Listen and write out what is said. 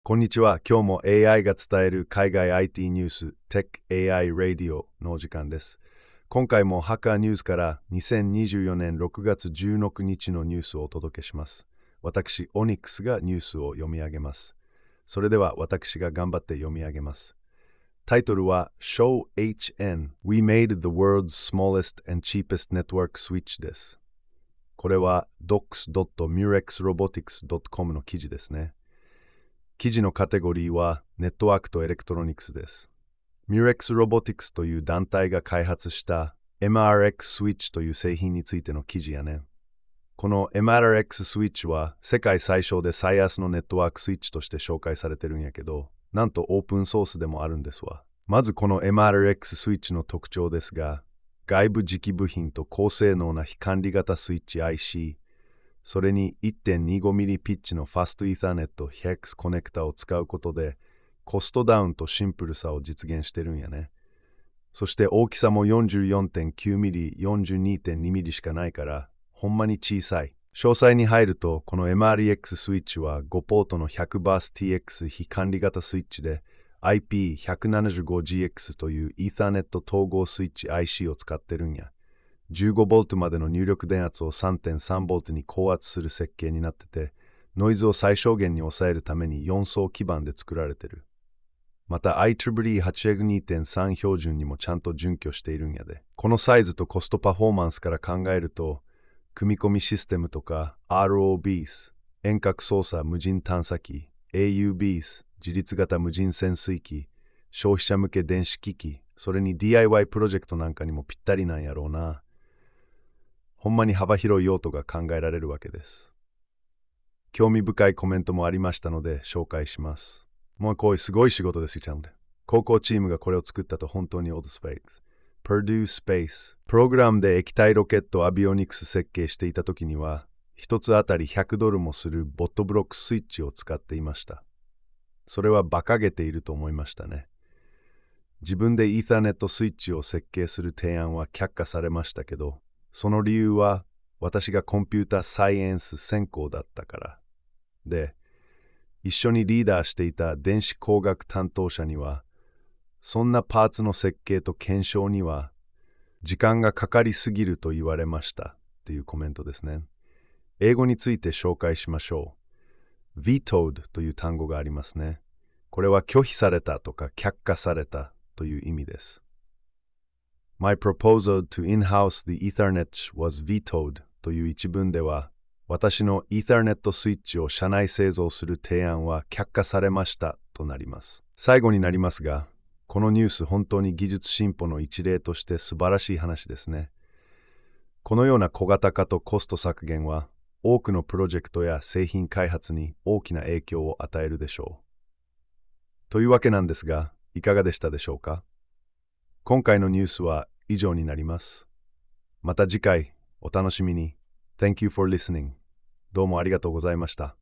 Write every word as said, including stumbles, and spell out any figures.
こんにちは。今日も エーアイ が伝える海外 アイティー ニュース Tech エーアイ Radio のお時間です。今回もハッカーニュースからにせんにじゅうよねんろくがつじゅうろくにちのニュースをお届けします。私、オニックスがニュースを読み上げます。それでは私が頑張って読み上げます。タイトルは Show エイチエヌ We made the world's smallest and cheapest network switch です。これは ドックスドットミューレックスロボティクスドットコム の記事ですね。記事のカテゴリーはネットワークとエレクトロニクスです。ミューレックスロボティクスという団体が開発した エムアールエックス スイッチという製品についての記事やね。この エムアールエックス スイッチは世界最小で最安のネットワークスイッチとして紹介されてるんやけど、なんとオープンソースでもあるんですわ。まずこの エムアールエックス スイッチの特徴ですが、外部磁気部品と高性能な非管理型スイッチ アイシー、それに いってんにごミリ ピッチのファストイーサーネット ヘックス コネクタを使うことでコストダウンとシンプルさを実現してるんやね。そして大きさも よんじゅうよんてんきゅうミリ、よんじゅうにてんにミリしかないからほんまに小さい。詳細に入るとこの エムアールエックス スイッチはごポートの ひゃくバース ティーエックス 非管理型スイッチで アイピーひゃくななじゅうごジーエックス というイーサーネット統合スイッチ アイシー を使ってるんや。じゅうごボルトまでの入力電圧を さんてんさんボルトに高圧する設計になってて、ノイズを最小限に抑えるためによん層基板で作られてる。また アイイーイーイーはちエグにてんさん 標準にもちゃんと準拠しているんやで。このサイズとコストパフォーマンスから考えると、組み込みシステムとか アールオービース、遠隔操作無人探査機、エーユービース、自立型無人潜水機、消費者向け電子機器、それに ディーアイワイ プロジェクトなんかにもぴったりなんやろうな。ほんまに幅広い用途が考えられるわけです。興味深いコメントもありましたので紹介します。もうこういうすごい仕事ですよ、ちゃんと。高校チームがこれを作ったと本当にオールスペース。Purdue Space。プログラムで液体ロケットアビオニクス設計していた時には、一つあたりひゃくドルもするボットブロックスイッチを使っていました。それは馬鹿げていると思いましたね。自分でイーサーネットスイッチを設計する提案は却下されましたけど、その理由は私がコンピューターサイエンス専攻だったから。で、一緒にリーダーしていた電子工学担当者には、そんなパーツの設計と検証には時間がかかりすぎると言われましたっていうコメントですね。英語について紹介しましょう。vetoed という単語がありますね。これは拒否されたとか却下されたという意味です。My proposal to in-house the Ethernet was vetoed という一文では、私の Ethernet スイッチを社内製造する提案は却下されましたとなります。最後になりますが、このニュース本当に技術進歩の一例として素晴らしい話ですね。このような小型化とコスト削減は、多くのプロジェクトや製品開発に大きな影響を与えるでしょう。というわけなんですが、いかがでしたでしょうか？今回のニュースは以上になります。また次回お楽しみに。Thank you for listening. どうもありがとうございました。